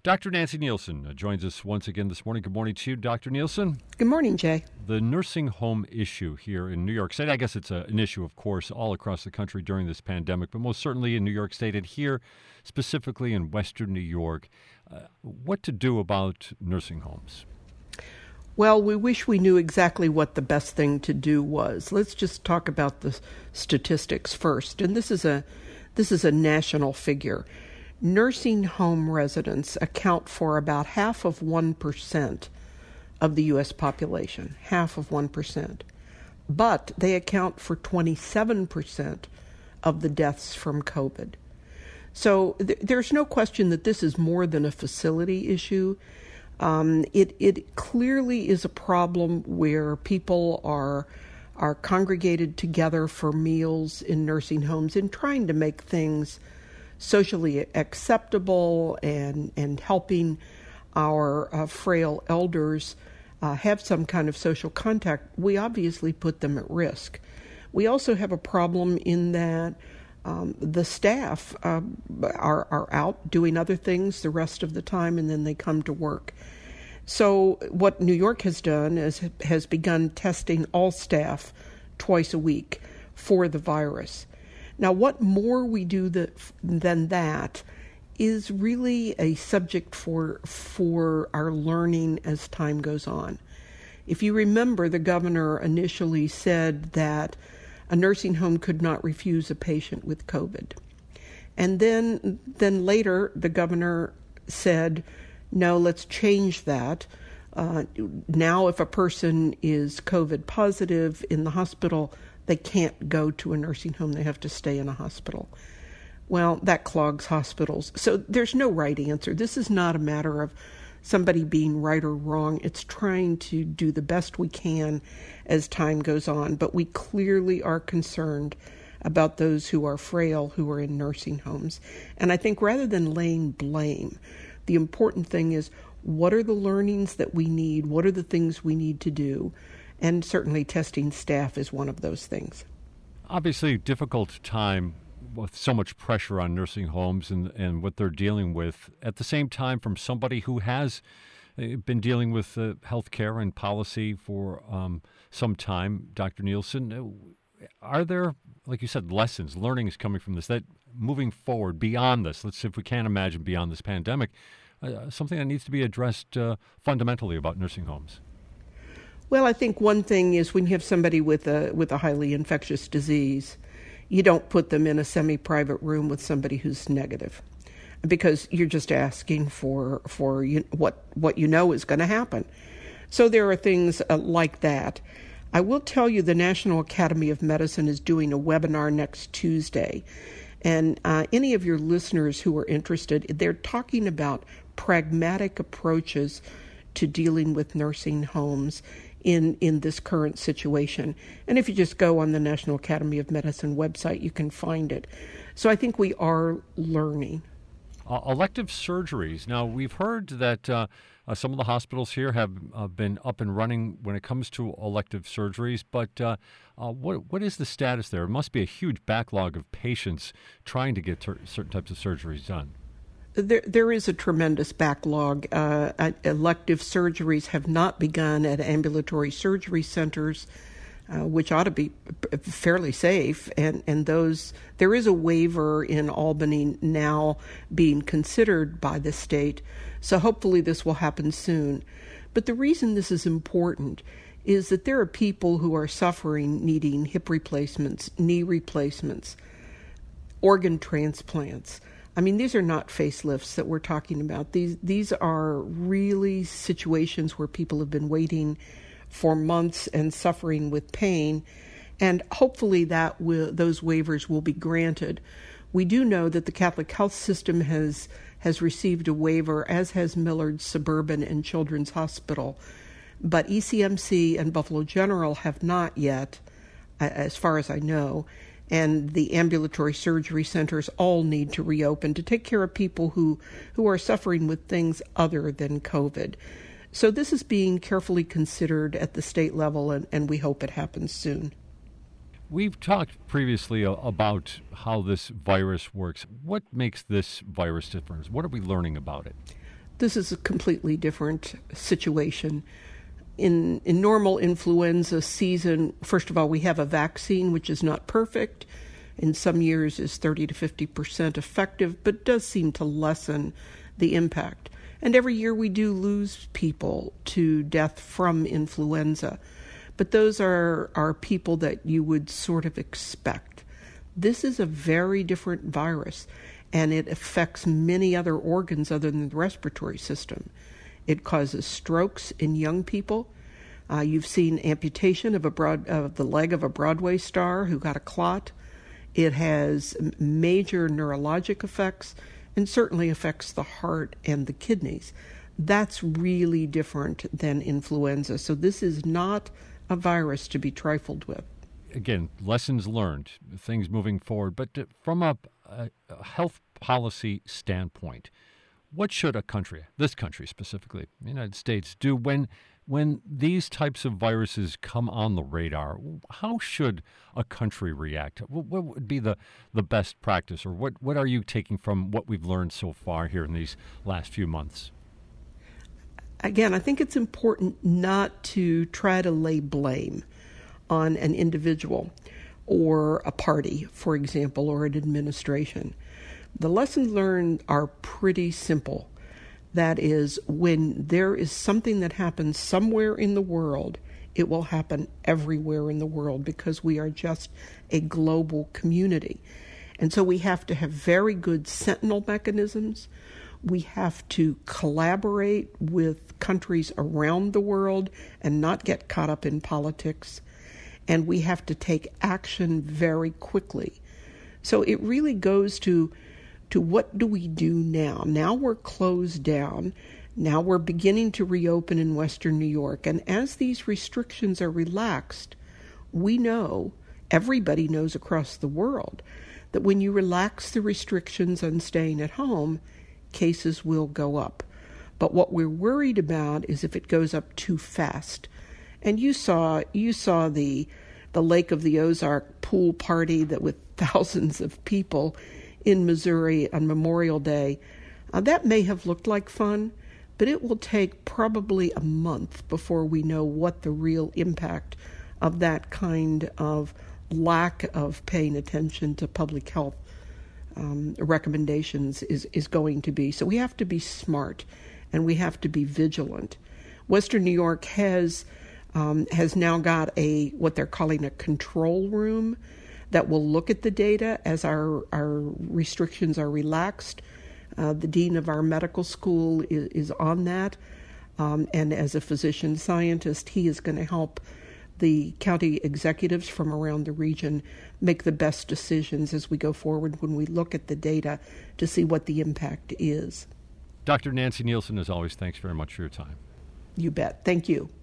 Dr. Nancy Nielsen joins us once again this morning. Good morning to you, Dr. Nielsen. Good morning, Jay. The nursing home issue here in New York State, I guess it's an issue, of course, all across the country during this pandemic, but most certainly in New York State and here specifically in Western New York. What to do about nursing homes? Well, we wish we knew exactly what the best thing to do was. Let's just talk about the statistics first. And this is a national figure. Nursing home residents account for about half of 1% of the U.S. population, half of 1%. But they account for 27% of the deaths from COVID. So there's no question that this is more than a facility issue. It clearly is a problem where people are congregated together for meals in nursing homes and trying to make things socially acceptable and helping our frail elders have some kind of social contact. We obviously put them at risk. We also have a problem in that the staff are out doing other things the rest of the time, and then they come to work. So what New York has done is has begun testing all staff twice a week for the virus. Now, what more we do than that is really a subject for our learning as time goes on. If you remember, the governor initially said that a nursing home could not refuse a patient with COVID. And then later, the governor said, no, let's change that. Now, if a person is COVID positive in the hospital, they can't go to a nursing home. They have to stay in a hospital. Well, that clogs hospitals. So there's no right answer. This is not a matter of somebody being right or wrong. It's trying to do the best we can as time goes on. But we clearly are concerned about those who are frail, who are in nursing homes. And I think rather than laying blame, the important thing is, what are the learnings that we need? What are the things we need to do? And certainly testing staff is one of those things. Obviously, difficult time with so much pressure on nursing homes and what they're dealing with. At the same time, from somebody who has been dealing with health care and policy for some time, Dr. Nielsen, are there, like you said, lessons, learnings coming from this that moving forward beyond this, let's see if we can imagine beyond this pandemic, something that needs to be addressed fundamentally about nursing homes? Well, I think one thing is when you have somebody with a highly infectious disease, you don't put them in a semi-private room with somebody who's negative, because you're just asking for what you know is going to happen. So there are things like that. I will tell you the National Academy of Medicine is doing a webinar next Tuesday, and any of your listeners who are interested, they're talking about pragmatic approaches to dealing with nursing homes in this current situation. And if you just go on the National Academy of Medicine website, you can find it. So I think we are learning. Elective surgeries. Now, we've heard that some of the hospitals here have been up and running when it comes to elective surgeries, but what is the status there? It must be a huge backlog of patients trying to get certain types of surgeries done. There is a tremendous backlog. Elective surgeries have not begun at ambulatory surgery centers, which ought to be fairly safe. And those, there is a waiver in Albany now being considered by the state. So hopefully this will happen soon. But the reason this is important is that there are people who are suffering, needing hip replacements, knee replacements, organ transplants. I mean, these are not facelifts that we're talking about. These are really situations where people have been waiting for months and suffering with pain, and hopefully those waivers will be granted. We do know that the Catholic Health System has received a waiver, as has Millard Suburban and Children's Hospital, but ECMC and Buffalo General have not yet, as far as I know. And the ambulatory surgery centers all need to reopen to take care of people who are suffering with things other than COVID. So this is being carefully considered at the state level, and we hope it happens soon. We've talked previously about how this virus works. What makes this virus different? What are we learning about it? This is a completely different situation. In normal influenza season, first of all, we have a vaccine which is not perfect. In some years is 30 to 50% effective, but does seem to lessen the impact. And every year we do lose people to death from influenza. But those are people that you would sort of expect. This is a very different virus, and it affects many other organs other than the respiratory system. It causes strokes in young people. You've seen amputation of the leg of a Broadway star who got a clot. It has major neurologic effects and certainly affects the heart and the kidneys. That's really different than influenza. So this is not a virus to be trifled with. Again, lessons learned, things moving forward. But from a health policy standpoint, what should a country, this country specifically, the United States, do when these types of viruses come on the radar? How should a country react? What would be the best practice, or what are you taking from what we've learned so far here in these last few months? Again, I think it's important not to try to lay blame on an individual or a party, for example, or an administration. The lessons learned are pretty simple. That is, when there is something that happens somewhere in the world, it will happen everywhere in the world because we are just a global community. And so we have to have very good sentinel mechanisms. We have to collaborate with countries around the world and not get caught up in politics. And we have to take action very quickly. So it really goes to what do we do now? Now we're closed down. Now we're beginning to reopen in Western New York. And as these restrictions are relaxed, we know, everybody knows across the world, that when you relax the restrictions on staying at home, cases will go up. But what we're worried about is if it goes up too fast. And you saw the Lake of the Ozark pool party that with thousands of people in Missouri on Memorial Day. That may have looked like fun, but it will take probably a month before we know what the real impact of that kind of lack of paying attention to public health recommendations is going to be. So we have to be smart and we have to be vigilant. Western New York has now got what they're calling a control room that will look at the data as our restrictions are relaxed. The dean of our medical school is on that. And as a physician scientist, he is going to help the county executives from around the region make the best decisions as we go forward when we look at the data to see what the impact is. Dr. Nancy Nielsen, as always, thanks very much for your time. You bet. Thank you.